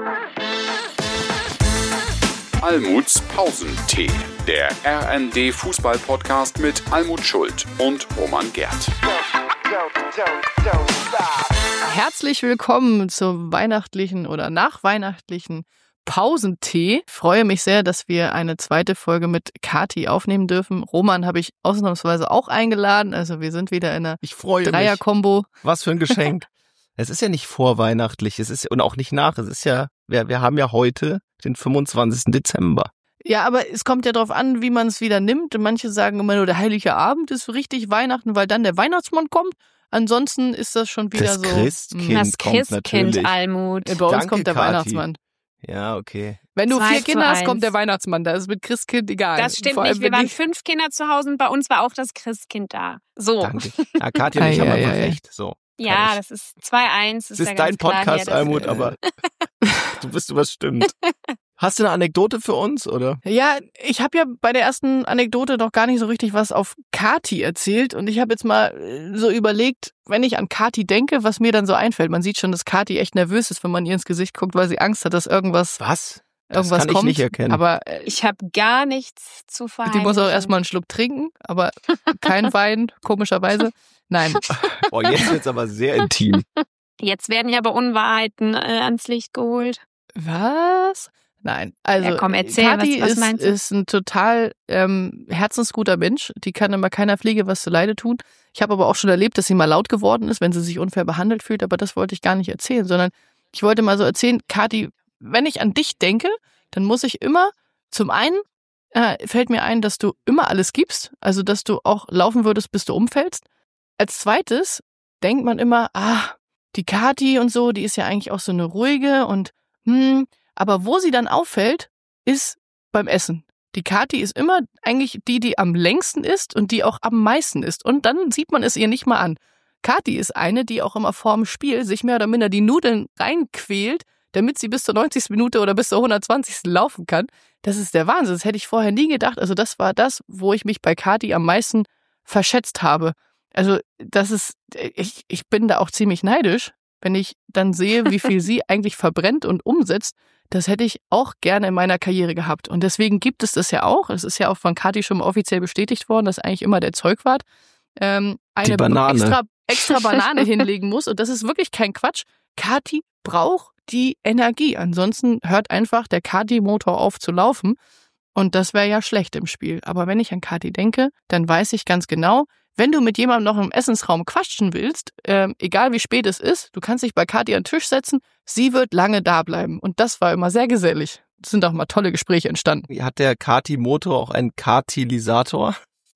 Almuts Pausentee, der RND-Fußball-Podcast mit Almut Schuld und Roman Gerth. Herzlich willkommen zum weihnachtlichen oder nachweihnachtlichen Pausentee. Ich freue mich sehr, dass wir eine zweite Folge mit Kathi aufnehmen dürfen. Roman habe ich ausnahmsweise auch eingeladen. Also wir sind wieder in einer Dreier-Kombo. Was für ein Geschenk. Es ist ja nicht vorweihnachtlich, es ist und auch nicht nach. Es ist ja, wir haben ja heute den 25. Dezember. Ja, aber es kommt ja darauf an, wie man es wieder nimmt. Manche sagen immer nur, der heilige Abend ist richtig Weihnachten, weil dann der Weihnachtsmann kommt. Ansonsten ist das schon wieder das Christkind das kommt Christkind, natürlich. Almut. Bei uns Danke, kommt der Kathi. Weihnachtsmann. Ja, okay. Wenn du 4 Kinder hast, 2:1. kommt der Weihnachtsmann. Da ist mit Christkind egal. Das stimmt Vor allem, nicht. Wir wenn waren 5 Kinder zu Hause und bei uns war auch das Christkind da. So. Danke. Ja, Kathi und ich haben einfach recht. So. Ja, das ist 2:1. Das ist dein Podcast, hier, Almut, aber du bist was stimmt. Hast du eine Anekdote für uns, oder? Ja, ich habe ja bei der ersten Anekdote noch gar nicht so richtig was auf Kathi erzählt und ich habe jetzt mal so überlegt, wenn ich an Kathi denke, was mir dann so einfällt. Man sieht schon, dass Kathi echt nervös ist, wenn man ihr ins Gesicht guckt, weil sie Angst hat, dass irgendwas Was? Das kann kommt. Ich nicht erkennen. Aber Ich habe gar nichts zu verheimlichen. die muss auch erstmal einen Schluck trinken, aber kein Wein, komischerweise. Nein. Boah, jetzt wird's aber sehr intim. Jetzt werden ja aber Unwahrheiten ans Licht geholt. Was? Nein, also Ja, komm, erzähl, Kathi was meinst du? ist ein total herzensguter Mensch. Die kann immer keiner Fliege was zuleide tun. Ich habe aber auch schon erlebt, dass sie mal laut geworden ist, wenn sie sich unfair behandelt fühlt. Aber das wollte ich gar nicht erzählen, sondern ich wollte mal so erzählen, Kathi, wenn ich an dich denke, dann muss ich immer, zum einen fällt mir ein, dass du immer alles gibst, also dass du auch laufen würdest, bis du umfällst. Als zweites denkt man immer, die Kathi und so, die ist ja eigentlich auch so eine ruhige und aber wo sie dann auffällt, ist beim Essen. Die Kathi ist immer eigentlich die am längsten isst und die auch am meisten isst. Und dann sieht man es ihr nicht mal an. Kathi ist eine, die auch immer vorm Spiel sich mehr oder minder die Nudeln reinquält, damit sie bis zur 90. Minute oder bis zur 120. laufen kann. Das ist der Wahnsinn. Das hätte ich vorher nie gedacht. Also das war das, wo ich mich bei Kathi am meisten verschätzt habe. Also das ist, ich bin da auch ziemlich neidisch, wenn ich dann sehe, wie viel sie eigentlich verbrennt und umsetzt. Das hätte ich auch gerne in meiner Karriere gehabt. Und deswegen gibt es das ja auch. Es ist ja auch von Kathi schon mal offiziell bestätigt worden, dass eigentlich immer der Zeugwart eine Banane. extra Banane hinlegen muss. Und das ist wirklich kein Quatsch. Kathi braucht die Energie. Ansonsten hört einfach der Kathi-Motor auf zu laufen. Und das wäre ja schlecht im Spiel. Aber wenn ich an Kathi denke, dann weiß ich ganz genau, wenn du mit jemandem noch im Essensraum quatschen willst, egal wie spät es ist, du kannst dich bei Kathi an den Tisch setzen, sie wird lange da bleiben. Und das war immer sehr gesellig. Es sind auch mal tolle Gespräche entstanden. Hat der Kathi-Motor auch einen Katilysator?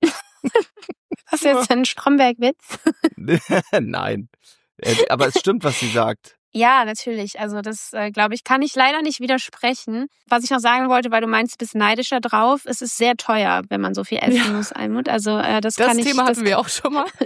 Was ist jetzt ein Stromberg-Witz? Nein. Aber es stimmt, was sie sagt. Ja, natürlich. Also das, glaube ich, kann ich leider nicht widersprechen. Was ich noch sagen wollte, weil du meinst, du bist neidischer drauf, es ist sehr teuer, wenn man so viel essen muss, Almut. Also das kann ich... Das Thema hatten wir auch schon mal.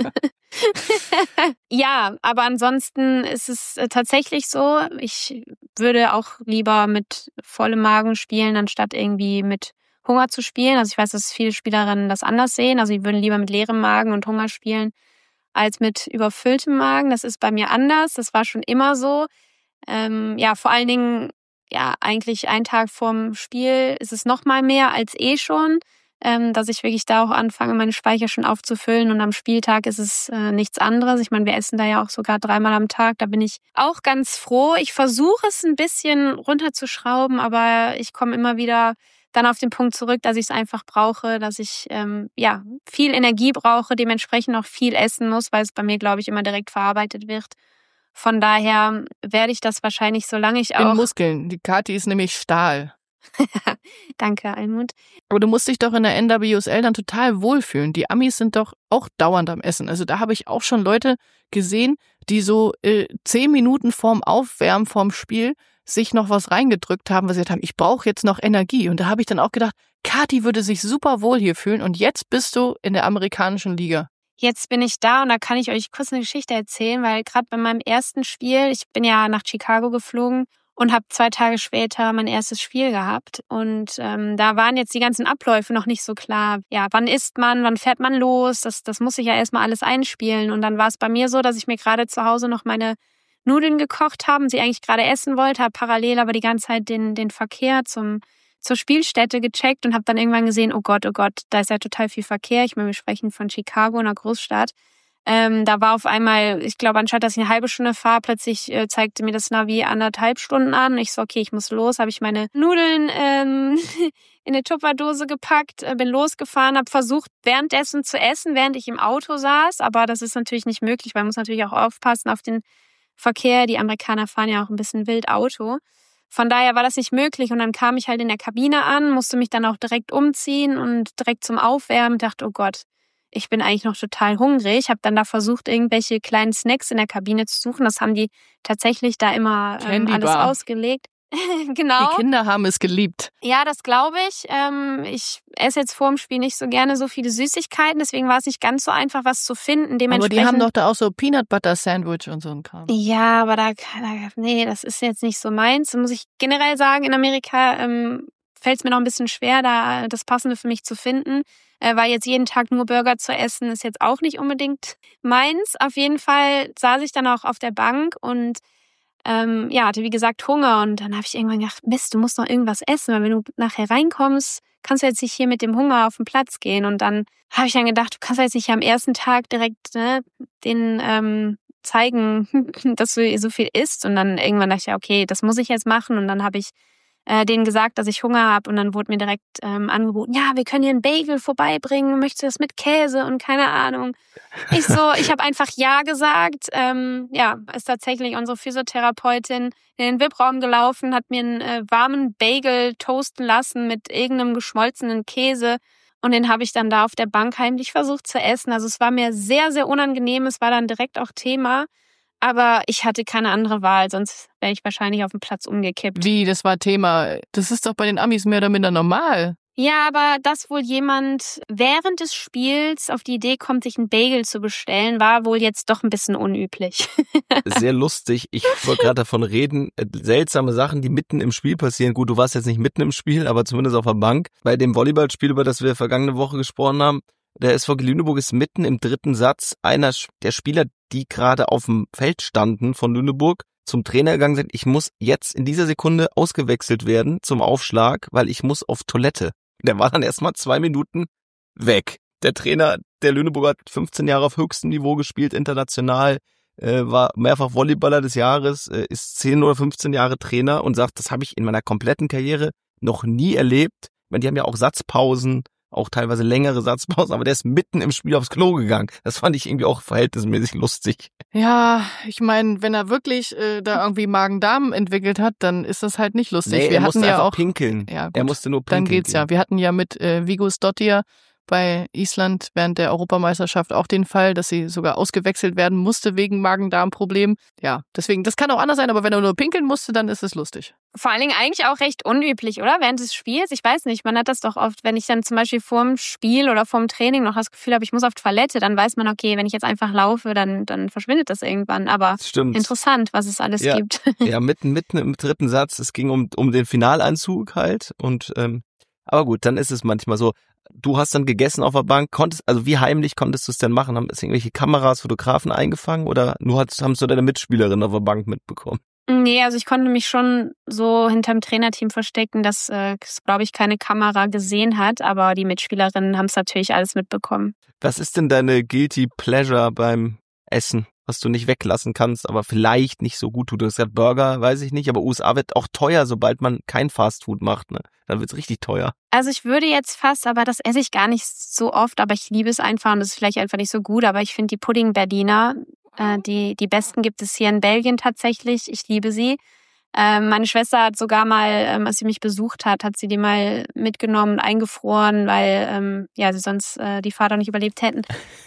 Ja, aber ansonsten ist es tatsächlich so, ich würde auch lieber mit vollem Magen spielen, anstatt irgendwie mit Hunger zu spielen. Also ich weiß, dass viele Spielerinnen das anders sehen. Also die würden lieber mit leerem Magen und Hunger spielen, als mit überfülltem Magen. Das ist bei mir anders. Das war schon immer so. Vor allen Dingen, ja, eigentlich einen Tag vorm Spiel ist es noch mal mehr als schon, dass ich wirklich da auch anfange, meine Speicher schon aufzufüllen. Und am Spieltag ist es nichts anderes. Ich meine, wir essen da ja auch sogar 3-mal am Tag. Da bin ich auch ganz froh. Ich versuche es ein bisschen runterzuschrauben, aber ich komme immer wieder dann auf den Punkt zurück, dass ich es einfach brauche, dass ich viel Energie brauche, dementsprechend auch viel essen muss, weil es bei mir, glaube ich, immer direkt verarbeitet wird. Von daher werde ich das wahrscheinlich, solange ich auch... In Muskeln. Die Kathi ist nämlich Stahl. Danke, Almut. Aber du musst dich doch in der NWSL dann total wohlfühlen. Die Amis sind doch auch dauernd am Essen. Also da habe ich auch schon Leute gesehen, die so 10 Minuten vorm Aufwärmen, vorm Spiel sich noch was reingedrückt haben, weil sie gesagt haben, ich brauche jetzt noch Energie. Und da habe ich dann auch gedacht, Kathi würde sich super wohl hier fühlen und jetzt bist du in der amerikanischen Liga. Jetzt bin ich da und da kann ich euch kurz eine Geschichte erzählen, weil gerade bei meinem ersten Spiel, ich bin ja nach Chicago geflogen und habe 2 Tage später mein erstes Spiel gehabt. Und da waren jetzt die ganzen Abläufe noch nicht so klar. Ja, wann isst man, wann fährt man los? Das muss ich ja erstmal alles einspielen. Und dann war es bei mir so, dass ich mir gerade zu Hause noch meine Nudeln gekocht haben, sie eigentlich gerade essen wollte, habe parallel aber die ganze Zeit den Verkehr zur Spielstätte gecheckt und habe dann irgendwann gesehen, oh Gott, da ist ja total viel Verkehr. Ich meine, wir sprechen von Chicago, einer Großstadt. Da war auf einmal, ich glaube, anstatt dass ich eine halbe Stunde fahre, plötzlich zeigte mir das Navi 1,5 Stunden an. Ich so, okay, ich muss los. Habe ich meine Nudeln in eine Tupperdose gepackt, bin losgefahren, habe versucht, währenddessen zu essen, während ich im Auto saß. Aber das ist natürlich nicht möglich, weil man muss natürlich auch aufpassen auf den Verkehr. Die Amerikaner fahren ja auch ein bisschen wild Auto. Von daher war das nicht möglich. Und dann kam ich halt in der Kabine an, musste mich dann auch direkt umziehen und direkt zum Aufwärmen. Dachte, oh Gott, ich bin eigentlich noch total hungrig. Habe dann da versucht, irgendwelche kleinen Snacks in der Kabine zu suchen. Das haben die tatsächlich da immer alles ausgelegt. Genau. Die Kinder haben es geliebt. Ja, das glaube ich. Ich esse jetzt vor dem Spiel nicht so gerne so viele Süßigkeiten. Deswegen war es nicht ganz so einfach, was zu finden. Aber die haben doch da auch so Peanut Butter Sandwich und so ein Kram. Ja, aber nee, das ist jetzt nicht so meins. Da muss ich generell sagen, in Amerika fällt es mir noch ein bisschen schwer, da das Passende für mich zu finden. Weil jetzt jeden Tag nur Burger zu essen, ist jetzt auch nicht unbedingt meins. Auf jeden Fall saß ich dann auch auf der Bank und hatte wie gesagt Hunger. Und dann habe ich irgendwann gedacht, Mist, du musst noch irgendwas essen, weil wenn du nachher reinkommst, kannst du jetzt nicht hier mit dem Hunger auf den Platz gehen. Und dann habe ich dann gedacht, du kannst jetzt nicht am ersten Tag direkt den zeigen, dass du so viel isst. Und dann irgendwann dachte ich, okay, das muss ich jetzt machen. Und dann habe ich denen gesagt, dass ich Hunger habe und dann wurde mir direkt angeboten, ja, wir können hier einen Bagel vorbeibringen, möchtest du das mit Käse und keine Ahnung. Ich habe einfach ja gesagt. Ist tatsächlich unsere Physiotherapeutin in den VIP-Raum gelaufen, hat mir einen warmen Bagel toasten lassen mit irgendeinem geschmolzenen Käse und den habe ich dann da auf der Bank heimlich versucht zu essen. Also es war mir sehr, sehr unangenehm, es war dann direkt auch Thema. Aber ich hatte keine andere Wahl, sonst wäre ich wahrscheinlich auf dem Platz umgekippt. Wie, das war Thema? Das ist doch bei den Amis mehr oder minder normal. Ja, aber dass wohl jemand während des Spiels auf die Idee kommt, sich einen Bagel zu bestellen, war wohl jetzt doch ein bisschen unüblich. Sehr lustig. Ich wollte gerade davon reden, seltsame Sachen, die mitten im Spiel passieren. Gut, du warst jetzt nicht mitten im Spiel, aber zumindest auf der Bank. Bei dem Volleyballspiel, über das wir vergangene Woche gesprochen haben, der SV Lüneburg ist mitten im dritten Satz einer der Spieler, die gerade auf dem Feld standen von Lüneburg, zum Trainer gegangen sind, ich muss jetzt in dieser Sekunde ausgewechselt werden zum Aufschlag, weil ich muss auf Toilette. Der war dann erstmal 2 Minuten weg. Der Trainer der Lüneburger hat 15 Jahre auf höchstem Niveau gespielt, international, war mehrfach Volleyballer des Jahres, ist 10 oder 15 Jahre Trainer und sagt, das habe ich in meiner kompletten Karriere noch nie erlebt. Ich meine, die haben ja auch Satzpausen, auch teilweise längere Satzpausen, aber der ist mitten im Spiel aufs Klo gegangen. Das fand ich irgendwie auch verhältnismäßig lustig. Ja, ich meine, wenn er wirklich da irgendwie Magen-Darm entwickelt hat, dann ist das halt nicht lustig. Nee, wir er musste ja einfach auch pinkeln. Ja, gut, er musste nur pinkeln. Dann geht's ja. Wir hatten ja mit Viggo Stottir bei Island während der Europameisterschaft auch den Fall, dass sie sogar ausgewechselt werden musste wegen Magen-Darm-Problemen. Ja, deswegen, das kann auch anders sein, aber wenn er nur pinkeln musste, dann ist es lustig. Vor allen Dingen eigentlich auch recht unüblich, oder? Während des Spiels, ich weiß nicht, man hat das doch oft, wenn ich dann zum Beispiel vorm Spiel oder vorm Training noch das Gefühl habe, ich muss auf Toilette, dann weiß man, okay, wenn ich jetzt einfach laufe, dann verschwindet das irgendwann. Aber Stimmt. Interessant, was es alles gibt. Ja, mitten im dritten Satz, es ging um den Finalanzug halt und aber gut, dann ist es manchmal so. Du hast dann gegessen auf der Bank, wie heimlich konntest du es denn machen? Haben es irgendwelche Kameras, Fotografen eingefangen oder haben es nur deine Mitspielerin auf der Bank mitbekommen? Nee, also ich konnte mich schon so hinterm Trainerteam verstecken, dass glaube ich, keine Kamera gesehen hat, aber die Mitspielerinnen haben es natürlich alles mitbekommen. Was ist denn deine Guilty Pleasure beim Essen, was du nicht weglassen kannst, aber vielleicht nicht so gut tut? Du hast gesagt Burger, weiß ich nicht, aber USA wird auch teuer, sobald man kein Fastfood macht, ne? Dann wird's richtig teuer. Also ich würde jetzt fast, aber das esse ich gar nicht so oft, aber ich liebe es einfach und das ist vielleicht einfach nicht so gut, aber ich finde die Pudding-Berliner, die besten gibt es hier in Belgien tatsächlich. Ich liebe sie. Meine Schwester hat sogar mal, als sie mich besucht hat, sie die mal mitgenommen, eingefroren, weil sie sonst die Fahrt auch nicht überlebt hätten.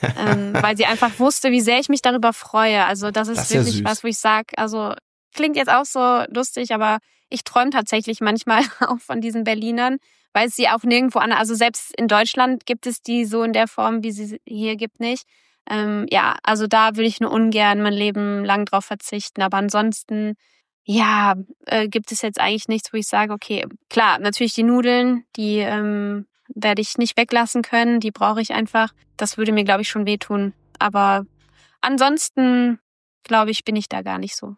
Weil sie einfach wusste, wie sehr ich mich darüber freue. Also das ist wirklich süß. was, wo ich sage, also klingt jetzt auch so lustig, aber ich träume tatsächlich manchmal auch von diesen Berlinern, weil es sie auch nirgendwo an, also selbst in Deutschland gibt es die so in der Form, wie sie hier gibt, nicht. Also da würde ich nur ungern mein Leben lang drauf verzichten, aber ansonsten gibt es jetzt eigentlich nichts, wo ich sage, okay, klar, natürlich die Nudeln, die werde ich nicht weglassen können, die brauche ich einfach. Das würde mir, glaube ich, schon wehtun. Aber ansonsten, glaube ich, bin ich da gar nicht so.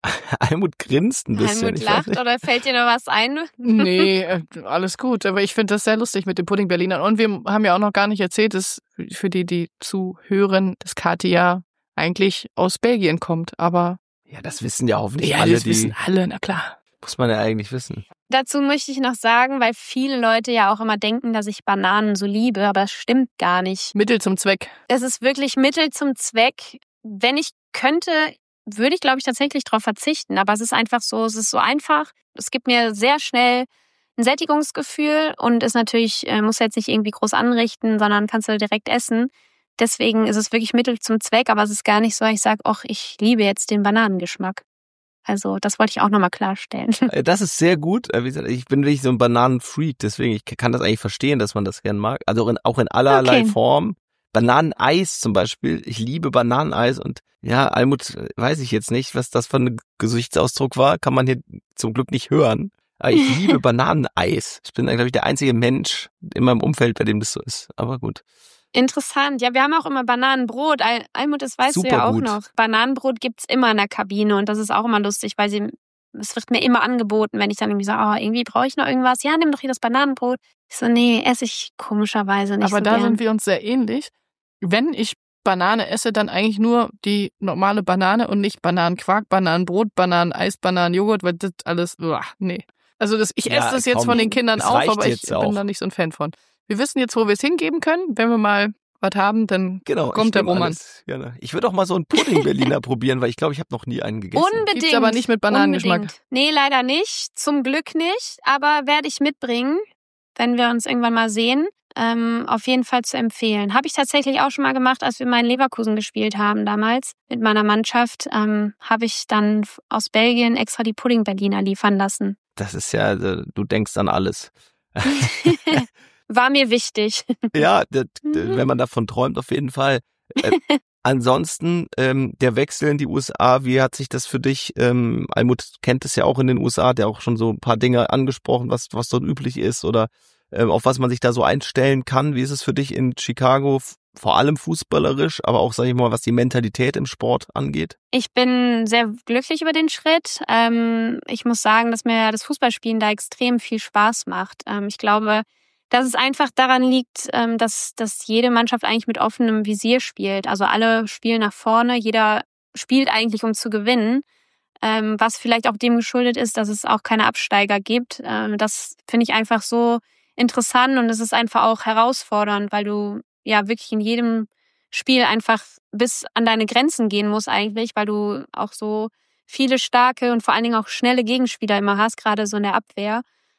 Almut grinst ein bisschen. Almut lacht oder fällt dir noch was ein? Nee, alles gut. Aber ich finde das sehr lustig mit den Pudding-Berlinern. Und wir haben ja auch noch gar nicht erzählt, dass für die zuhören, dass Kathi ja eigentlich aus Belgien kommt. Aber ja, das wissen ja hoffentlich ja, alle. das wissen alle, na klar. Muss man ja eigentlich wissen. Dazu möchte ich noch sagen, weil viele Leute ja auch immer denken, dass ich Bananen so liebe, aber das stimmt gar nicht. Mittel zum Zweck. Es ist wirklich Mittel zum Zweck. Wenn ich könnte, würde ich, glaube ich, tatsächlich darauf verzichten. Aber es ist einfach so, es ist so einfach. Es gibt mir sehr schnell ein Sättigungsgefühl und ist natürlich, muss jetzt nicht irgendwie groß anrichten, sondern kannst du direkt essen. Deswegen ist es wirklich Mittel zum Zweck, aber es ist gar nicht so, ich sage, ach, ich liebe jetzt den Bananengeschmack. Also das wollte ich auch nochmal klarstellen. Das ist sehr gut. Wie gesagt, ich bin wirklich so ein Bananenfreak, deswegen ich kann das eigentlich verstehen, dass man das gern mag. Also auch in allerlei Form. Bananeneis zum Beispiel. Ich liebe Bananeneis und ja, Almut, weiß ich jetzt nicht, was das für ein Gesichtsausdruck war, kann man hier zum Glück nicht hören. Aber ich liebe Bananeneis. Ich bin, glaube ich, der einzige Mensch in meinem Umfeld, bei dem das so ist. Aber gut. Interessant. Ja, wir haben auch immer Bananenbrot. Almut, das weißt Super du ja auch gut. noch. Bananenbrot gibt's immer in der Kabine und das ist auch immer lustig, weil es wird mir immer angeboten, wenn ich dann irgendwie sage, oh, irgendwie brauche ich noch irgendwas. Ja, nimm doch hier das Bananenbrot. Ich so, nee, esse ich komischerweise nicht aber so da gern. sind wir uns sehr ähnlich. Wenn ich Banane esse, dann eigentlich nur die normale Banane und nicht Bananenquark, Bananenbrot, Bananeneis, Bananenjoghurt, weil das alles, nee. Also ich esse das jetzt von den Kindern es auch, reicht aber ich jetzt auch. bin da nicht so ein Fan von. Wir wissen jetzt, wo wir es hingeben können. Wenn wir mal was haben, dann kommt der Roman. Gerne. Ich würde auch mal so einen Pudding-Berliner probieren, weil ich glaube, ich habe noch nie einen gegessen. Unbedingt. Gibt's aber nicht mit Bananengeschmack. Unbedingt. Nee, leider nicht. Zum Glück nicht. Aber werde ich mitbringen, wenn wir uns irgendwann mal sehen. Auf jeden Fall zu empfehlen. Habe ich tatsächlich auch schon mal gemacht, als wir mal in Leverkusen gespielt haben damals mit meiner Mannschaft. Habe ich dann aus Belgien extra die Pudding-Berliner liefern lassen. Das ist ja, du denkst an alles. War mir wichtig. Ja, wenn man davon träumt, auf jeden Fall. Ansonsten, der Wechsel in die USA, wie hat sich das für dich, Almut kennt es ja auch in den USA, hat ja auch schon so ein paar Dinge angesprochen, was dort üblich ist oder auf was man sich da so einstellen kann. Wie ist es für dich in Chicago, vor allem fußballerisch, aber auch, sag ich mal, was die Mentalität im Sport angeht? Ich bin sehr glücklich über den Schritt. Ich muss sagen, dass mir das Fußballspielen da extrem viel Spaß macht. Ich glaube, dass es einfach daran liegt, dass jede Mannschaft eigentlich mit offenem Visier spielt. Also alle spielen nach vorne, jeder spielt eigentlich, um zu gewinnen. Was vielleicht auch dem geschuldet ist, dass es auch keine Absteiger gibt. Das finde ich einfach so interessant und es ist einfach auch herausfordernd, weil du ja wirklich in jedem Spiel einfach bis an deine Grenzen gehen musst eigentlich, weil du auch so viele starke und vor allen Dingen auch schnelle Gegenspieler immer hast, gerade so in der Abwehr.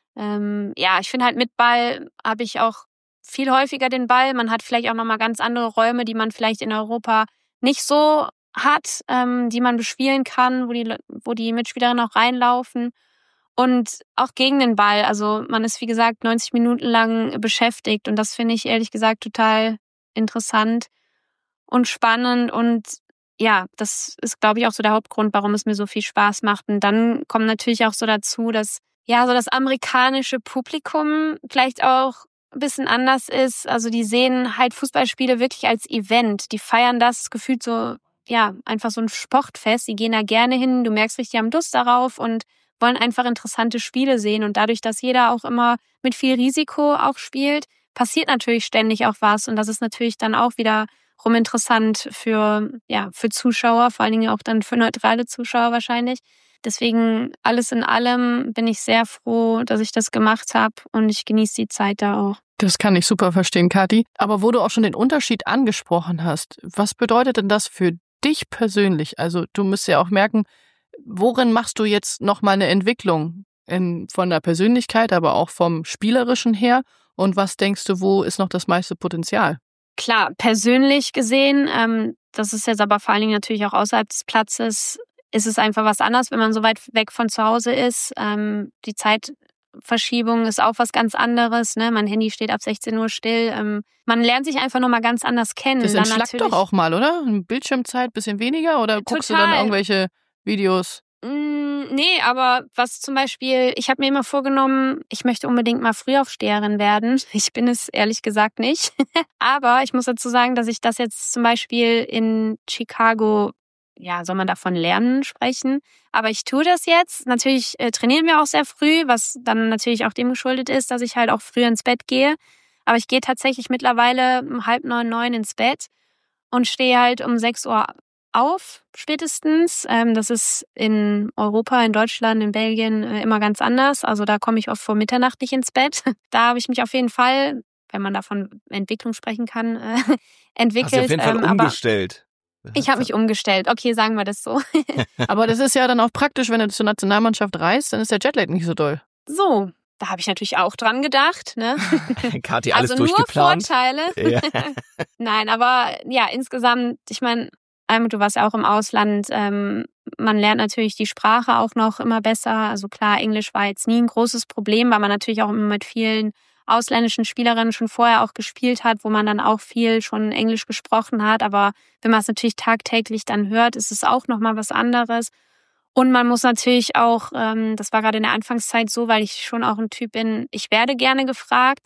Ich finde halt mit Ball habe ich auch viel häufiger den Ball. Man hat vielleicht auch nochmal ganz andere Räume, die man vielleicht in Europa nicht so hat, die man bespielen kann, wo die Mitspielerinnen auch reinlaufen. Und auch gegen den Ball. Also man ist, wie gesagt, 90 Minuten lang beschäftigt. Und das finde ich ehrlich gesagt total interessant und spannend. Und ja, das ist, glaube ich, auch so der Hauptgrund, warum es mir so viel Spaß macht. Und dann kommt natürlich auch so dazu, dass ja so das amerikanische Publikum vielleicht auch ein bisschen anders ist. Also die sehen halt Fußballspiele wirklich als Event. Die feiern das gefühlt so, ja, einfach so ein Sportfest. Die gehen da gerne hin. Du merkst richtig, die haben Lust darauf und wollen einfach interessante Spiele sehen. Und dadurch, dass jeder auch immer mit viel Risiko auch spielt, passiert natürlich ständig auch was. Und das ist natürlich dann auch wiederum interessant für Zuschauer, vor allen Dingen auch dann für neutrale Zuschauer wahrscheinlich. Deswegen alles in allem bin ich sehr froh, dass ich das gemacht habe und ich genieße die Zeit da auch. Das kann ich super verstehen, Kathi. Aber wo du auch schon den Unterschied angesprochen hast, was bedeutet denn das für dich persönlich? Also du musst ja auch merken, worin machst du jetzt nochmal eine Entwicklung von der Persönlichkeit, aber auch vom Spielerischen her? Und was denkst du, wo ist noch das meiste Potenzial? Klar, persönlich gesehen, das ist jetzt aber vor allen Dingen natürlich auch außerhalb des Platzes, ist es einfach was anderes, wenn man so weit weg von zu Hause ist. Die Zeitverschiebung ist auch was ganz anderes. Ne? Mein Handy steht ab 16 Uhr still. Man lernt sich einfach nochmal ganz anders kennen. Das entschlackt doch auch mal, oder? Bildschirmzeit bisschen weniger oder guckst du dann irgendwelche Videos? Nee, aber was zum Beispiel, ich habe mir immer vorgenommen, ich möchte unbedingt mal Frühaufsteherin werden. Ich bin es ehrlich gesagt nicht. Aber ich muss dazu sagen, dass ich das jetzt zum Beispiel in Chicago soll man davon lernen sprechen? Aber ich tue das jetzt. Natürlich trainieren wir auch sehr früh, was dann natürlich auch dem geschuldet ist, dass ich halt auch früh ins Bett gehe. Aber ich gehe tatsächlich mittlerweile um 8:30, 9 ins Bett und stehe halt um 6 Uhr auf, spätestens. Das ist in Europa, in Deutschland, in Belgien immer ganz anders. Also da komme ich oft vor Mitternacht nicht ins Bett. Da habe ich mich auf jeden Fall, wenn man davon Entwicklung sprechen kann, entwickelt. Hast du auf jeden Fall umgestellt. Ich habe mich umgestellt. Okay, sagen wir das so. Aber das ist ja dann auch praktisch, wenn du zur Nationalmannschaft reist, dann ist der Jetlag nicht so doll. So, da habe ich natürlich auch dran gedacht. Ne? Kathi, alles also durchgeplant. Nur Vorteile. Ja. Nein, aber ja, insgesamt, ich meine, du warst ja auch im Ausland. Man lernt natürlich die Sprache auch noch immer besser. Also klar, Englisch war jetzt nie ein großes Problem, weil man natürlich auch immer mit vielen ausländischen Spielerinnen schon vorher auch gespielt hat, wo man dann auch viel schon Englisch gesprochen hat. Aber wenn man es natürlich tagtäglich dann hört, ist es auch nochmal was anderes. Und man muss natürlich auch, das war gerade in der Anfangszeit so, weil ich schon auch ein Typ bin, ich werde gerne gefragt.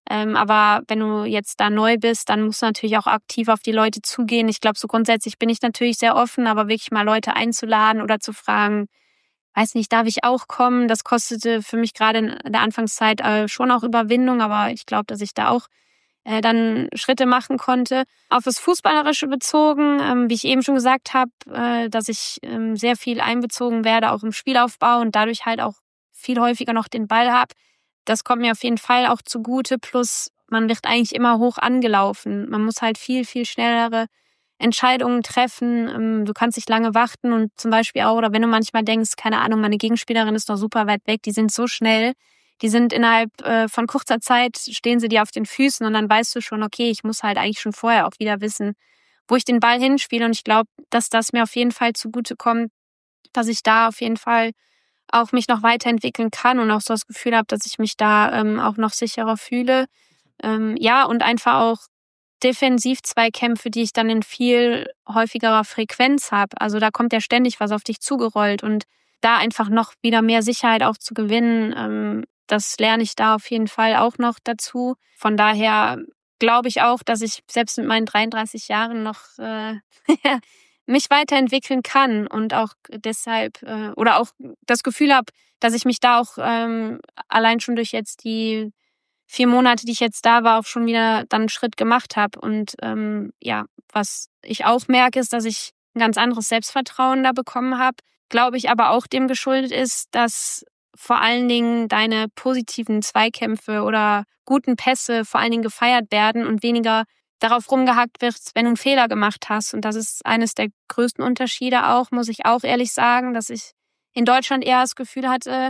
Aber wenn du jetzt da neu bist, dann musst du natürlich auch aktiv auf die Leute zugehen. Ich glaube, so grundsätzlich bin ich natürlich sehr offen, aber wirklich mal Leute einzuladen oder zu fragen, weiß nicht, darf ich auch kommen? Das kostete für mich gerade in der Anfangszeit schon auch Überwindung, aber ich glaube, dass ich da auch dann Schritte machen konnte. Auf das Fußballerische bezogen, wie ich eben schon gesagt habe, dass ich sehr viel einbezogen werde, auch im Spielaufbau und dadurch halt auch viel häufiger noch den Ball habe. Das kommt mir auf jeden Fall auch zugute, plus man wird eigentlich immer hoch angelaufen. Man muss halt viel, viel schnellere Entscheidungen treffen. Du kannst nicht lange warten und zum Beispiel auch, oder wenn du manchmal denkst, keine Ahnung, meine Gegenspielerin ist noch super weit weg, die sind so schnell, die sind innerhalb von kurzer Zeit, stehen sie dir auf den Füßen und dann weißt du schon, okay, ich muss halt eigentlich schon vorher auch wieder wissen, wo ich den Ball hinspiele und ich glaube, dass das mir auf jeden Fall zugutekommt, dass ich da auf jeden Fall auch mich noch weiterentwickeln kann und auch so das Gefühl habe, dass ich mich da auch noch sicherer fühle. Und einfach auch Defensiv-Zweikämpfe, die ich dann in viel häufigerer Frequenz habe. Also da kommt ja ständig was auf dich zugerollt und da einfach noch wieder mehr Sicherheit auch zu gewinnen, das lerne ich da auf jeden Fall auch noch dazu. Von daher glaube ich auch, dass ich selbst mit meinen 33 Jahren noch mich weiterentwickeln kann und auch deshalb oder auch das Gefühl habe, dass ich mich da auch allein schon durch jetzt die 4 Monate, die ich jetzt da war, auch schon wieder dann einen Schritt gemacht habe. Und was ich auch merke, ist, dass ich ein ganz anderes Selbstvertrauen da bekommen habe. Glaube ich aber auch dem geschuldet ist, dass vor allen Dingen deine positiven Zweikämpfe oder guten Pässe vor allen Dingen gefeiert werden und weniger darauf rumgehackt wird, wenn du einen Fehler gemacht hast. Und das ist eines der größten Unterschiede auch, muss ich auch ehrlich sagen, dass ich in Deutschland eher das Gefühl hatte,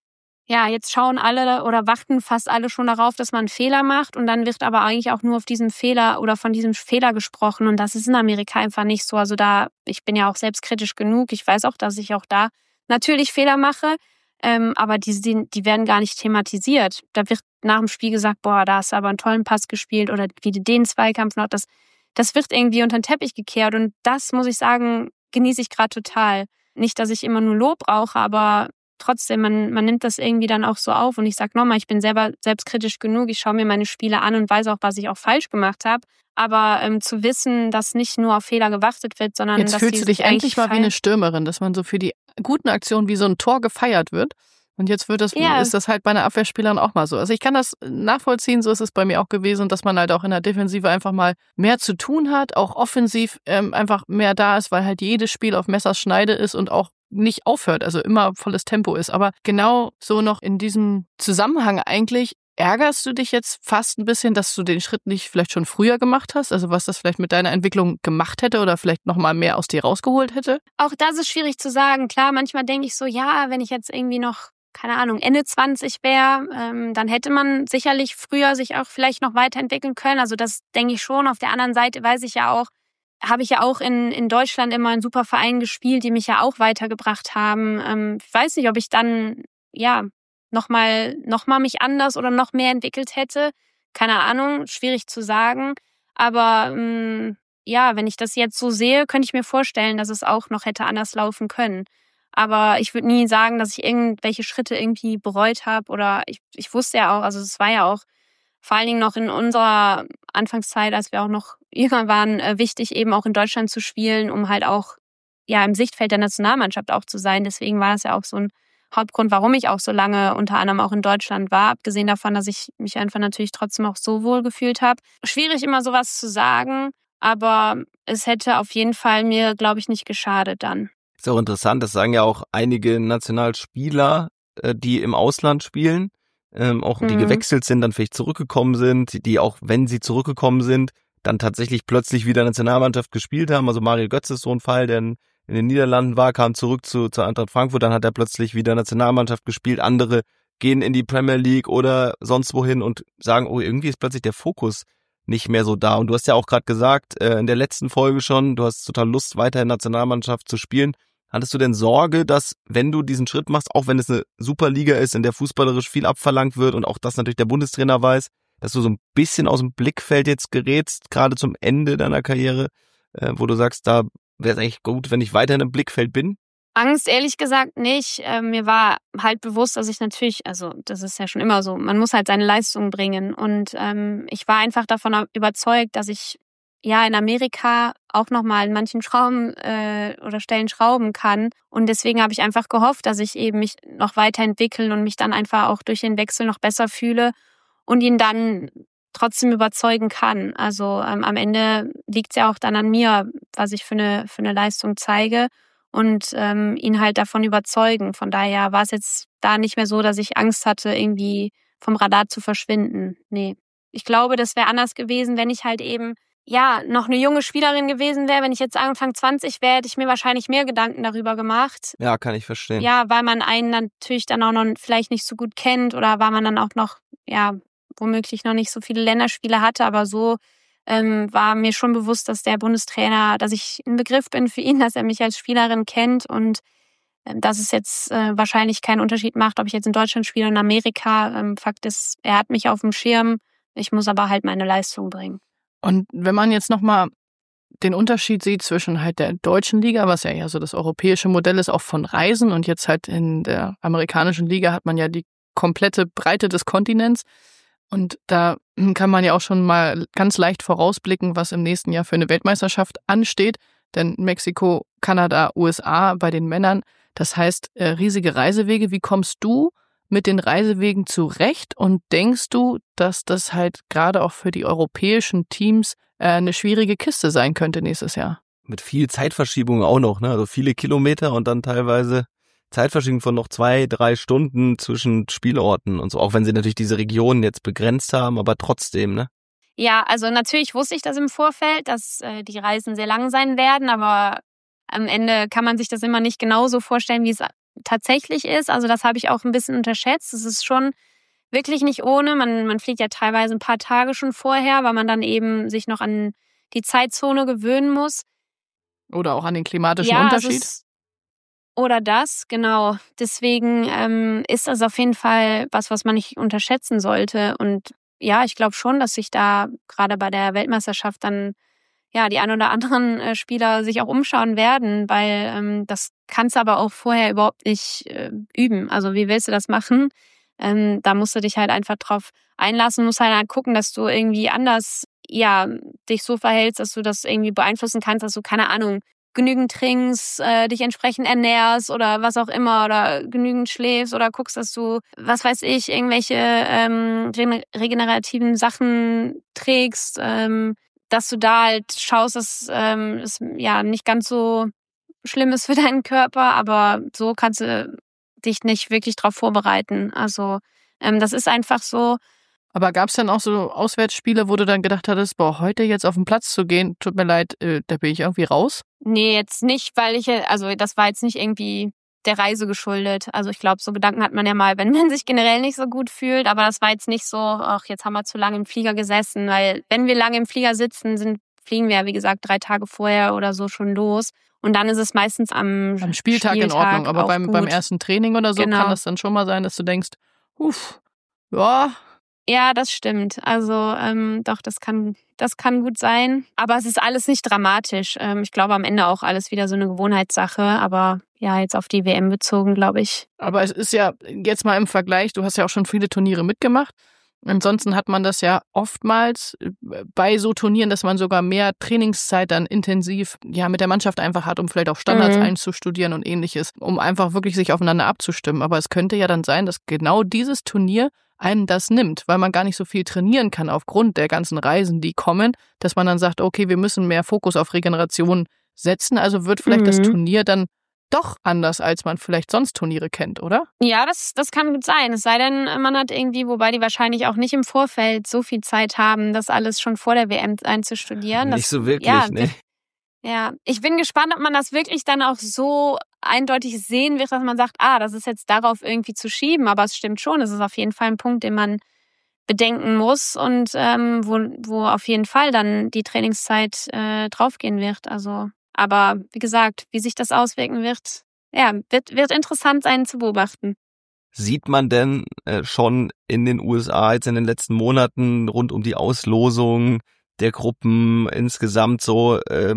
ja, jetzt schauen alle oder warten fast alle schon darauf, dass man einen Fehler macht und dann wird aber eigentlich auch nur auf diesen Fehler oder von diesem Fehler gesprochen und das ist in Amerika einfach nicht so. Also ich bin ja auch selbstkritisch genug, ich weiß auch, dass ich auch da natürlich Fehler mache, aber die werden gar nicht thematisiert. Da wird nach dem Spiel gesagt, boah, da hast du aber einen tollen Pass gespielt oder wie du den Zweikampf noch, das wird irgendwie unter den Teppich gekehrt und das, muss ich sagen, genieße ich gerade total. Nicht, dass ich immer nur Lob brauche, aber trotzdem, man nimmt das irgendwie dann auch so auf und ich sag nochmal, ich bin selber selbstkritisch genug, ich schaue mir meine Spiele an und weiß auch, was ich auch falsch gemacht habe, aber zu wissen, dass nicht nur auf Fehler gewartet wird, sondern jetzt dass fühlst du dich endlich mal wie eine Stürmerin, dass man so für die guten Aktionen wie so ein Tor gefeiert wird und jetzt ist das halt bei einer Abwehrspielerin auch mal so. Also ich kann das nachvollziehen, so ist es bei mir auch gewesen, dass man halt auch in der Defensive einfach mal mehr zu tun hat, auch offensiv einfach mehr da ist, weil halt jedes Spiel auf Messerschneide ist und auch nicht aufhört, also immer volles Tempo ist. Aber genau so noch in diesem Zusammenhang eigentlich, ärgerst du dich jetzt fast ein bisschen, dass du den Schritt nicht vielleicht schon früher gemacht hast? Also was das vielleicht mit deiner Entwicklung gemacht hätte oder vielleicht noch mal mehr aus dir rausgeholt hätte? Auch das ist schwierig zu sagen. Klar, manchmal denke ich so, ja, wenn ich jetzt irgendwie noch, keine Ahnung, Ende 20 wäre, dann hätte man sicherlich früher sich auch vielleicht noch weiterentwickeln können. Also das denke ich schon. Auf der anderen Seite weiß ich ja auch, habe ich ja auch in Deutschland immer in super Vereinen gespielt, die mich ja auch weitergebracht haben. Ich weiß nicht, ob ich dann noch mal mich anders oder noch mehr entwickelt hätte. Keine Ahnung, schwierig zu sagen. Aber wenn ich das jetzt so sehe, könnte ich mir vorstellen, dass es auch noch hätte anders laufen können. Aber ich würde nie sagen, dass ich irgendwelche Schritte irgendwie bereut habe. Oder ich wusste ja auch, also es war ja auch vor allen Dingen noch in unserer Anfangszeit, als wir auch noch jünger waren, wichtig, eben auch in Deutschland zu spielen, um halt auch im Sichtfeld der Nationalmannschaft auch zu sein. Deswegen war das ja auch so ein Hauptgrund, warum ich auch so lange unter anderem auch in Deutschland war, abgesehen davon, dass ich mich einfach natürlich trotzdem auch so wohl gefühlt habe. Schwierig immer sowas zu sagen, aber es hätte auf jeden Fall mir, glaube ich, nicht geschadet dann. Ist auch interessant, das sagen ja auch einige Nationalspieler, die im Ausland spielen, auch die gewechselt sind, dann vielleicht zurückgekommen sind, die auch, wenn sie zurückgekommen sind, dann tatsächlich plötzlich wieder Nationalmannschaft gespielt haben. Also Mario Götze ist so ein Fall, der in den Niederlanden war, kam zurück zur Eintracht Frankfurt, dann hat er plötzlich wieder Nationalmannschaft gespielt. Andere gehen in die Premier League oder sonst wohin und sagen, oh, irgendwie ist plötzlich der Fokus nicht mehr so da. Und du hast ja auch gerade gesagt, in der letzten Folge schon, du hast total Lust, weiter in Nationalmannschaft zu spielen. Hattest du denn Sorge, dass, wenn du diesen Schritt machst, auch wenn es eine Superliga ist, in der fußballerisch viel abverlangt wird und auch das natürlich der Bundestrainer weiß, dass du so ein bisschen aus dem Blickfeld jetzt gerätst, gerade zum Ende deiner Karriere, wo du sagst, da wäre es eigentlich gut, wenn ich weiterhin im Blickfeld bin? Angst, ehrlich gesagt, nicht. Mir war halt bewusst, dass ich natürlich, also das ist ja schon immer so, man muss halt seine Leistung bringen. Und ich war einfach davon überzeugt, dass ich ja in Amerika auch nochmal in manchen Schrauben oder Stellen schrauben kann. Und deswegen habe ich einfach gehofft, dass ich eben mich noch weiterentwickeln und mich dann einfach auch durch den Wechsel noch besser fühle und ihn dann trotzdem überzeugen kann. Also am Ende liegt es ja auch dann an mir, was ich für eine Leistung zeige und ihn halt davon überzeugen. Von daher war es jetzt da nicht mehr so, dass ich Angst hatte, irgendwie vom Radar zu verschwinden. Nee. Ich glaube, das wäre anders gewesen, wenn ich halt eben noch eine junge Spielerin gewesen wäre. Wenn ich jetzt Anfang 20 wäre, hätte ich mir wahrscheinlich mehr Gedanken darüber gemacht. Ja, kann ich verstehen. Ja, weil man einen natürlich dann auch noch vielleicht nicht so gut kennt oder weil man dann auch noch, womöglich noch nicht so viele Länderspiele hatte. Aber so war mir schon bewusst, dass der Bundestrainer, dass ich ein Begriff bin für ihn, dass er mich als Spielerin kennt und dass es jetzt wahrscheinlich keinen Unterschied macht, ob ich jetzt in Deutschland spiele oder in Amerika. Fakt ist, er hat mich auf dem Schirm. Ich muss aber halt meine Leistung bringen. Und wenn man jetzt nochmal den Unterschied sieht zwischen halt der deutschen Liga, was ja so das europäische Modell ist, auch von Reisen, und jetzt halt in der amerikanischen Liga hat man ja die komplette Breite des Kontinents. Und da kann man ja auch schon mal ganz leicht vorausblicken, was im nächsten Jahr für eine Weltmeisterschaft ansteht. Denn Mexiko, Kanada, USA bei den Männern, das heißt riesige Reisewege. Wie kommst du mit den Reisewegen zurecht und denkst du, dass das halt gerade auch für die europäischen Teams eine schwierige Kiste sein könnte nächstes Jahr? Mit viel Zeitverschiebung auch noch, ne? Also viele Kilometer und dann teilweise Zeitverschiebung von noch 2-3 Stunden zwischen Spielorten und so, auch wenn sie natürlich diese Regionen jetzt begrenzt haben, aber trotzdem, ne? Ja, also natürlich wusste ich das im Vorfeld, dass die Reisen sehr lang sein werden, aber am Ende kann man sich das immer nicht genauso vorstellen, wie es tatsächlich ist. Also das habe ich auch ein bisschen unterschätzt. Es ist schon wirklich nicht ohne. Man fliegt ja teilweise ein paar Tage schon vorher, weil man dann eben sich noch an die Zeitzone gewöhnen muss. Oder auch an den klimatischen Unterschied. Oder das, genau. Deswegen ist das auf jeden Fall was man nicht unterschätzen sollte. Und ja, ich glaube schon, dass sich da gerade bei der Weltmeisterschaft dann die ein oder anderen Spieler sich auch umschauen werden, weil das kannst du aber auch vorher überhaupt nicht üben. Also wie willst du das machen? Da musst du dich halt einfach drauf einlassen, musst halt gucken, dass du irgendwie anders dich so verhältst, dass du das irgendwie beeinflussen kannst, dass du, keine Ahnung, genügend trinkst, dich entsprechend ernährst oder was auch immer oder genügend schläfst oder guckst, dass du, was weiß ich, irgendwelche regenerativen Sachen trägst, dass du da halt schaust, dass es nicht ganz so schlimm ist für deinen Körper, aber so kannst du dich nicht wirklich drauf vorbereiten. Also das ist einfach so. Aber gab es dann auch so Auswärtsspiele, wo du dann gedacht hattest, heute jetzt auf den Platz zu gehen, tut mir leid, da bin ich irgendwie raus? Nee, jetzt nicht, weil das war jetzt nicht irgendwie der Reise geschuldet. Also ich glaube, so Gedanken hat man ja mal, wenn man sich generell nicht so gut fühlt. Aber das war jetzt nicht so, jetzt haben wir zu lange im Flieger gesessen. Weil wenn wir lange im Flieger sitzen, fliegen wir ja, wie gesagt, 3 Tage vorher oder so schon los. Und dann ist es meistens am Spieltag in Ordnung. Aber beim ersten Training oder so genau. Kann das dann schon mal sein, dass du denkst, Ja, das stimmt. Also doch, das kann gut sein. Aber es ist alles nicht dramatisch. Ich glaube am Ende auch alles wieder so eine Gewohnheitssache. Aber ja, jetzt auf die WM bezogen, glaube ich. Aber es ist ja jetzt mal im Vergleich, du hast ja auch schon viele Turniere mitgemacht. Ansonsten hat man das ja oftmals bei so Turnieren, dass man sogar mehr Trainingszeit dann intensiv mit der Mannschaft einfach hat, um vielleicht auch Standards einzustudieren und ähnliches, um einfach wirklich sich aufeinander abzustimmen. Aber es könnte ja dann sein, dass genau dieses Turnier einem das nimmt, weil man gar nicht so viel trainieren kann aufgrund der ganzen Reisen, die kommen, dass man dann sagt, okay, wir müssen mehr Fokus auf Regeneration setzen. Also wird vielleicht das Turnier dann doch anders, als man vielleicht sonst Turniere kennt, oder? Ja, das kann gut sein. Es sei denn, man hat irgendwie, wobei die wahrscheinlich auch nicht im Vorfeld so viel Zeit haben, das alles schon vor der WM einzustudieren. Nicht so wirklich, ne? Ja, ich bin gespannt, ob man das wirklich dann auch so eindeutig sehen wird, dass man sagt, das ist jetzt darauf irgendwie zu schieben. Aber es stimmt schon, es ist auf jeden Fall ein Punkt, den man bedenken muss und wo auf jeden Fall dann die Trainingszeit draufgehen wird. Also, aber wie gesagt, wie sich das auswirken wird, wird interessant sein zu beobachten. Sieht man denn schon in den USA jetzt in den letzten Monaten rund um die Auslosung der Gruppen insgesamt so,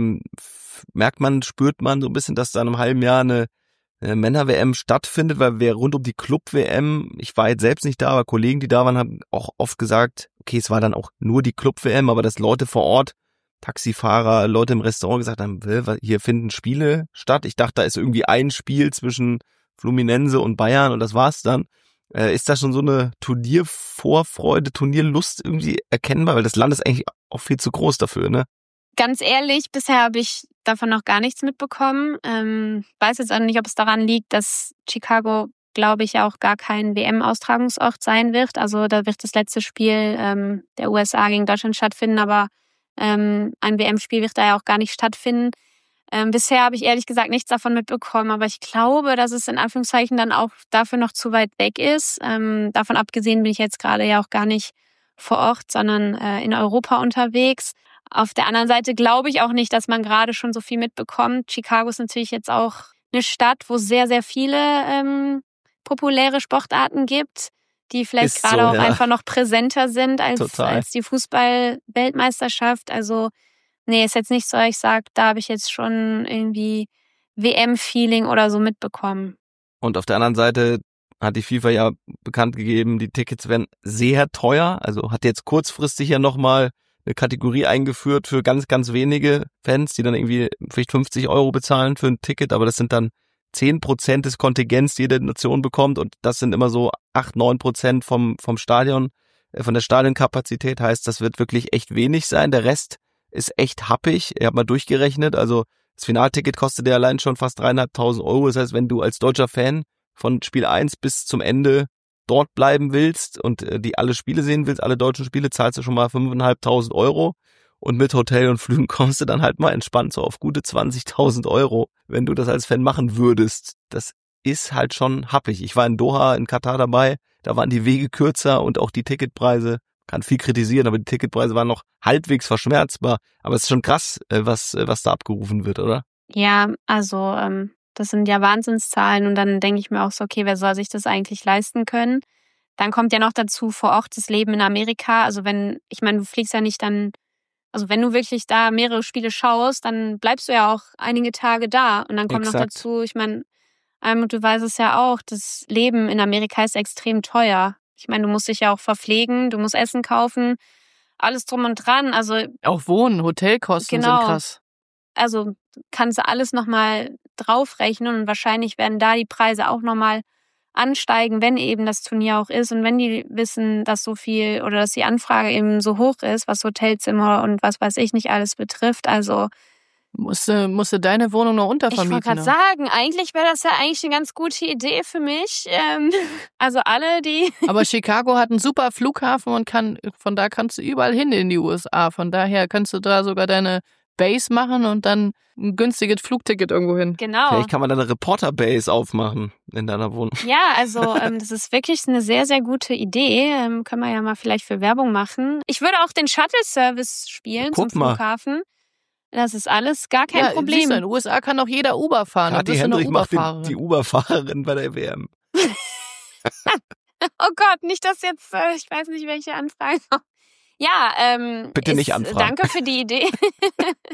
spürt man so ein bisschen, dass da in einem halben Jahr eine Männer-WM stattfindet, weil wir rund um die Club-WM, ich war jetzt selbst nicht da, aber Kollegen, die da waren, haben auch oft gesagt, okay, es war dann auch nur die Club-WM, aber dass Leute vor Ort, Taxifahrer, Leute im Restaurant gesagt haben, hier finden Spiele statt. Ich dachte, da ist irgendwie ein Spiel zwischen Fluminense und Bayern und das war's dann. Ist da schon so eine Turniervorfreude, Turnierlust irgendwie erkennbar? Weil das Land ist eigentlich auch viel zu groß dafür, ne? Ganz ehrlich, bisher habe ich davon noch gar nichts mitbekommen. Weiß jetzt auch nicht, ob es daran liegt, dass Chicago, glaube ich, auch gar kein WM-Austragungsort sein wird. Also da wird das letzte Spiel der USA gegen Deutschland stattfinden, aber ein WM-Spiel wird da ja auch gar nicht stattfinden. Bisher habe ich ehrlich gesagt nichts davon mitbekommen, aber ich glaube, dass es in Anführungszeichen dann auch dafür noch zu weit weg ist. Davon abgesehen bin ich jetzt gerade ja auch gar nicht vor Ort, sondern in Europa unterwegs. Auf der anderen Seite glaube ich auch nicht, dass man gerade schon so viel mitbekommt. Chicago ist natürlich jetzt auch eine Stadt, wo es sehr, sehr viele populäre Sportarten gibt, die vielleicht gerade auch einfach noch präsenter sind als die Fußball-Weltmeisterschaft. Also nee, ist jetzt nicht so, ich sage, da habe ich jetzt schon irgendwie WM-Feeling oder so mitbekommen. Und auf der anderen Seite hat die FIFA ja bekannt gegeben, die Tickets werden sehr teuer. Also hat jetzt kurzfristig ja nochmal eine Kategorie eingeführt für ganz, ganz wenige Fans, die dann irgendwie vielleicht 50 € bezahlen für ein Ticket. Aber das sind dann 10% des Kontingents, die jede Nation bekommt. Und das sind immer so 8-9% vom Stadion, von der Stadionkapazität. Heißt, das wird wirklich echt wenig sein. Der Rest ist echt happig. Ich habe mal durchgerechnet. Also das Finalticket kostet ja allein schon fast 3.500 €. Das heißt, wenn du als deutscher Fan von Spiel 1 bis zum Ende dort bleiben willst und die alle Spiele sehen willst, alle deutschen Spiele, zahlst du schon mal 5.500 € und mit Hotel und Flügen kommst du dann halt mal entspannt so auf gute 20.000 €, wenn du das als Fan machen würdest. Das ist halt schon happig. Ich war in Doha, in Katar dabei, da waren die Wege kürzer und auch die Ticketpreise, kann viel kritisieren, aber die Ticketpreise waren noch halbwegs verschmerzbar. Aber es ist schon krass, was da abgerufen wird, oder? Ja, also das sind ja Wahnsinnszahlen und dann denke ich mir auch so, okay, wer soll sich das eigentlich leisten können? Dann kommt ja noch dazu vor Ort das Leben in Amerika. Also du fliegst ja nicht dann, also wenn du wirklich da mehrere Spiele schaust, dann bleibst du ja auch einige Tage da. Und dann kommt noch dazu, du weißt es ja auch, das Leben in Amerika ist extrem teuer. Ich meine, du musst dich ja auch verpflegen, du musst Essen kaufen, alles drum und dran. Also auch Wohnen, Hotelkosten sind krass. Also kannst du alles nochmal draufrechnen und wahrscheinlich werden da die Preise auch nochmal ansteigen, wenn eben das Turnier auch ist und wenn die wissen, dass so viel oder dass die Anfrage eben so hoch ist, was Hotelzimmer und was weiß ich nicht alles betrifft. Also musste deine Wohnung noch untervermieten. Ich wollte gerade sagen, eigentlich wäre das ja eigentlich eine ganz gute Idee für mich. Also alle, die... Aber Chicago hat einen super Flughafen und von da kannst du überall hin in die USA. Von daher kannst du da sogar deine Base machen und dann ein günstiges Flugticket irgendwo hin. Genau. Vielleicht kann man da eine Reporter-Base aufmachen in deiner Wohnung. Ja, also das ist wirklich eine sehr, sehr gute Idee. Können wir ja mal vielleicht für Werbung machen. Ich würde auch den Shuttle-Service spielen zum Flughafen. Das ist alles gar kein Problem. In den USA kann auch jeder Uber fahren. Kathi Hendrich macht die Uber-Fahrerin bei der WM. Oh Gott, nicht das jetzt, ich weiß nicht, welche Anfrage. Ja, bitte nicht anfragen. Danke für die Idee.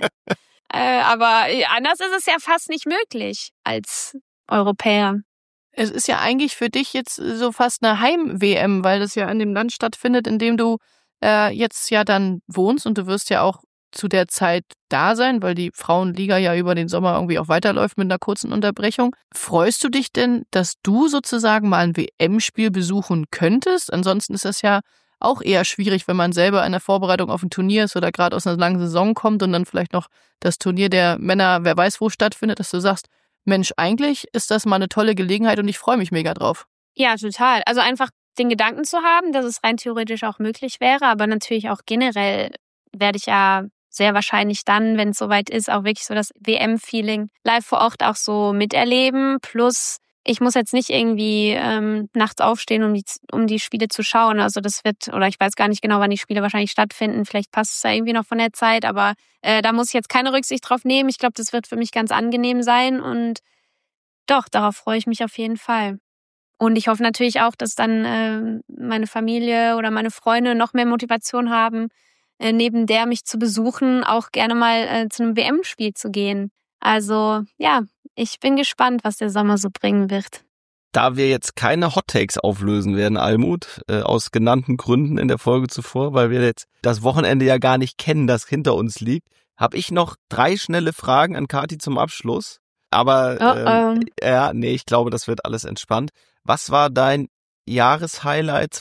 Aber anders ist es ja fast nicht möglich als Europäer. Es ist ja eigentlich für dich jetzt so fast eine Heim-WM, weil das ja in dem Land stattfindet, in dem du jetzt ja dann wohnst und du wirst ja auch zu der Zeit da sein, weil die Frauenliga ja über den Sommer irgendwie auch weiterläuft mit einer kurzen Unterbrechung. Freust du dich denn, dass du sozusagen mal ein WM-Spiel besuchen könntest? Ansonsten ist das ja auch eher schwierig, wenn man selber in der Vorbereitung auf ein Turnier ist oder gerade aus einer langen Saison kommt und dann vielleicht noch das Turnier der Männer, wer weiß wo stattfindet, dass du sagst, Mensch, eigentlich ist das mal eine tolle Gelegenheit und ich freue mich mega drauf. Ja, total. Also einfach den Gedanken zu haben, dass es rein theoretisch auch möglich wäre, aber natürlich auch generell werde ich ja sehr wahrscheinlich dann, wenn es soweit ist, auch wirklich so das WM-Feeling live vor Ort auch so miterleben. Plus, ich muss jetzt nicht irgendwie nachts aufstehen, um die Spiele zu schauen. Also das wird, oder ich weiß gar nicht genau, wann die Spiele wahrscheinlich stattfinden. Vielleicht passt es ja irgendwie noch von der Zeit, aber da muss ich jetzt keine Rücksicht drauf nehmen. Ich glaube, das wird für mich ganz angenehm sein und doch, darauf freue ich mich auf jeden Fall. Und ich hoffe natürlich auch, dass dann meine Familie oder meine Freunde noch mehr Motivation haben, neben der mich zu besuchen, auch gerne mal zu einem WM-Spiel zu gehen. Also ja, ich bin gespannt, was der Sommer so bringen wird. Da wir jetzt keine Hot Takes auflösen werden, Almut, aus genannten Gründen in der Folge zuvor, weil wir jetzt das Wochenende ja gar nicht kennen, das hinter uns liegt, habe ich noch 3 schnelle Fragen an Kathi zum Abschluss. Aber ich glaube, das wird alles entspannt. Was war dein Jahreshighlight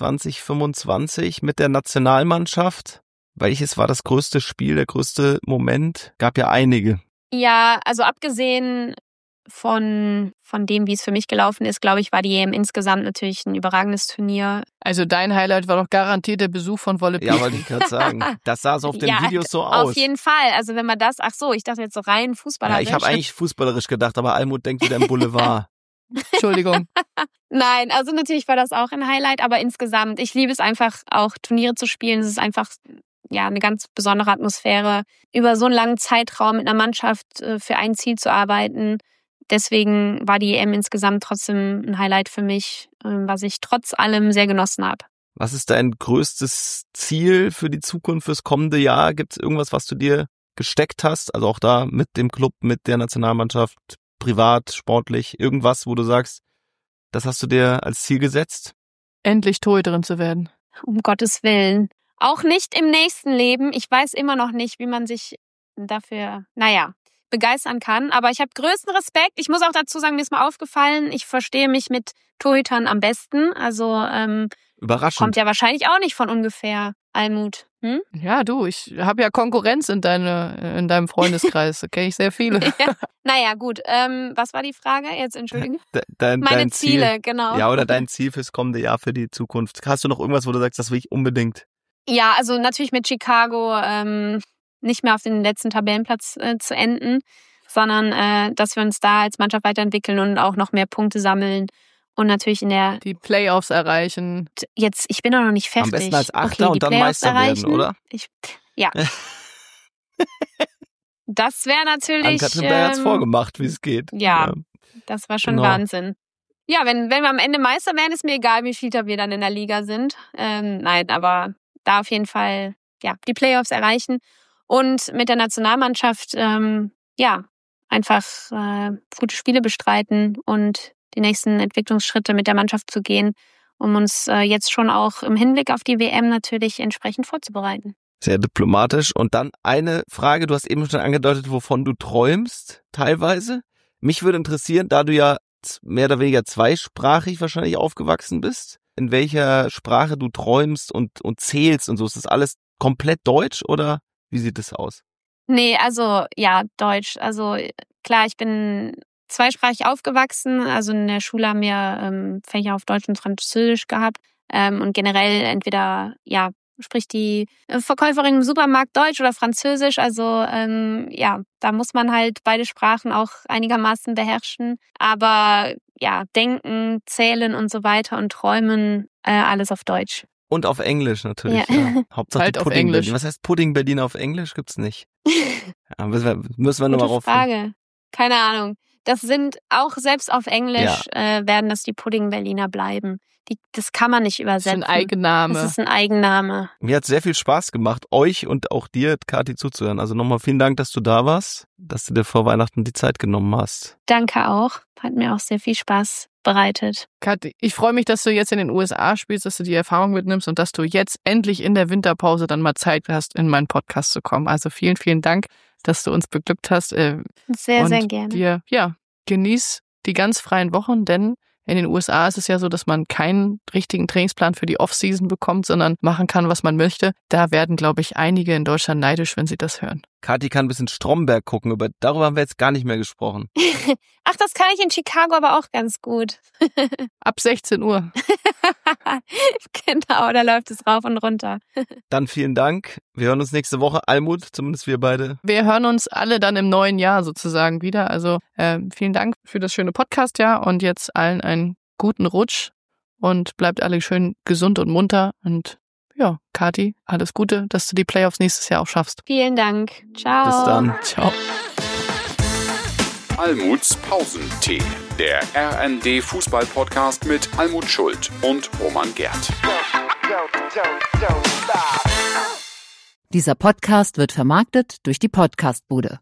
2025 mit der Nationalmannschaft? Welches war das größte Spiel, der größte Moment? Gab ja einige. Ja, also abgesehen von dem, wie es für mich gelaufen ist, glaube ich, war die EM insgesamt natürlich ein überragendes Turnier. Also dein Highlight war doch garantiert der Besuch von Wolle Piet. Ja, wollte ich gerade sagen. Das sah so auf den Videos so aus. Auf jeden Fall. Also wenn man das, ich dachte jetzt so rein Fußballer. Ja, ich habe eigentlich fußballerisch gedacht, aber Almut denkt wieder im Boulevard. Entschuldigung. Nein, also natürlich war das auch ein Highlight, aber insgesamt, ich liebe es einfach auch, Turniere zu spielen. Es ist einfach eine ganz besondere Atmosphäre, über so einen langen Zeitraum mit einer Mannschaft für ein Ziel zu arbeiten. Deswegen war die EM insgesamt trotzdem ein Highlight für mich, was ich trotz allem sehr genossen habe. Was ist dein größtes Ziel für die Zukunft, fürs kommende Jahr? Gibt es irgendwas, was du dir gesteckt hast? Also auch da mit dem Club, mit der Nationalmannschaft, privat, sportlich, irgendwas, wo du sagst, das hast du dir als Ziel gesetzt? Endlich Torhüterin zu werden. Um Gottes Willen. Auch nicht im nächsten Leben. Ich weiß immer noch nicht, wie man sich dafür, begeistern kann. Aber ich habe größten Respekt. Ich muss auch dazu sagen, mir ist mal aufgefallen, ich verstehe mich mit Torhütern am besten. Also überraschend. Kommt ja wahrscheinlich auch nicht von ungefähr, Almut. Hm? Ja, du, ich habe ja Konkurrenz in deinem Freundeskreis. Da kenne ich sehr viele. Ja. Naja, gut. Was war die Frage? Jetzt entschuldigen. Meine Ziele, genau. Ja, oder dein Ziel fürs kommende Jahr, für die Zukunft. Hast du noch irgendwas, wo du sagst, das will ich unbedingt? Ja, also natürlich mit Chicago nicht mehr auf den letzten Tabellenplatz zu enden, sondern dass wir uns da als Mannschaft weiterentwickeln und auch noch mehr Punkte sammeln und natürlich die Playoffs erreichen. Jetzt, ich bin doch noch nicht fertig. Am besten als Achter und dann Meister erreichen. Werden, oder? Ja. Das wäre natürlich... Ann-Kathrin Berger hat's vorgemacht, wie es geht. Ja, das war schon Wahnsinn. Ja, wenn wir am Ende Meister werden, ist mir egal, wie viel wir dann in der Liga sind. Nein, aber da auf jeden Fall die Playoffs erreichen und mit der Nationalmannschaft einfach gute Spiele bestreiten und die nächsten Entwicklungsschritte mit der Mannschaft zu gehen, um uns jetzt schon auch im Hinblick auf die WM natürlich entsprechend vorzubereiten. Sehr diplomatisch. Und dann eine Frage, du hast eben schon angedeutet, wovon du träumst, teilweise. Mich würde interessieren, da du ja mehr oder weniger zweisprachig wahrscheinlich aufgewachsen bist, in welcher Sprache du träumst und zählst und so. Ist das alles komplett Deutsch oder wie sieht das aus? Nee, also Deutsch. Also klar, ich bin zweisprachig aufgewachsen. Also in der Schule haben wir Fächer auf Deutsch und Französisch gehabt. Und generell entweder spricht die Verkäuferin im Supermarkt Deutsch oder Französisch. Also da muss man halt beide Sprachen auch einigermaßen beherrschen. Aber denken, zählen und so weiter und träumen, alles auf Deutsch. Und auf Englisch natürlich. Ja. Hauptsache halt Pudding Englisch. Berlin. Was heißt Pudding Berlin auf Englisch? Gibt's nicht. Ja, müssen wir nochmal rauf. Frage. Keine Ahnung. das sind auch selbst auf Englisch werden das die Pudding-Berliner bleiben. Das kann man nicht übersetzen. Das ist ein Eigenname. Das ist ein Eigenname. Mir hat sehr viel Spaß gemacht, euch und auch dir, Kathi, zuzuhören. Also nochmal vielen Dank, dass du da warst, dass du dir vor Weihnachten die Zeit genommen hast. Danke auch. Hat mir auch sehr viel Spaß bereitet. Kathi, ich freue mich, dass du jetzt in den USA spielst, dass du die Erfahrung mitnimmst und dass du jetzt endlich in der Winterpause dann mal Zeit hast, in meinen Podcast zu kommen. Also vielen, vielen Dank, dass du uns beglückt hast. Sehr, sehr gerne. Genieß die ganz freien Wochen, denn in den USA ist es ja so, dass man keinen richtigen Trainingsplan für die Off-Season bekommt, sondern machen kann, was man möchte. Da werden, glaube ich, einige in Deutschland neidisch, wenn sie das hören. Kathi kann ein bisschen Stromberg gucken, darüber haben wir jetzt gar nicht mehr gesprochen. Ach, das kann ich in Chicago aber auch ganz gut. Ab 16 Uhr. Genau, da läuft es rauf und runter. Dann vielen Dank. Wir hören uns nächste Woche. Almut, zumindest wir beide. Wir hören uns alle dann im neuen Jahr sozusagen wieder. Also vielen Dank für das schöne Podcast-Jahr und jetzt allen einen guten Rutsch und bleibt alle schön gesund und munter. Und ja, Kathi, alles Gute, dass du die Playoffs nächstes Jahr auch schaffst. Vielen Dank. Ciao. Bis dann. Ciao. Almuts Pausentee, der RND Fußball-Podcast mit Almut Schuld und Roman Gerd. Dieser Podcast wird vermarktet durch die Podcastbude.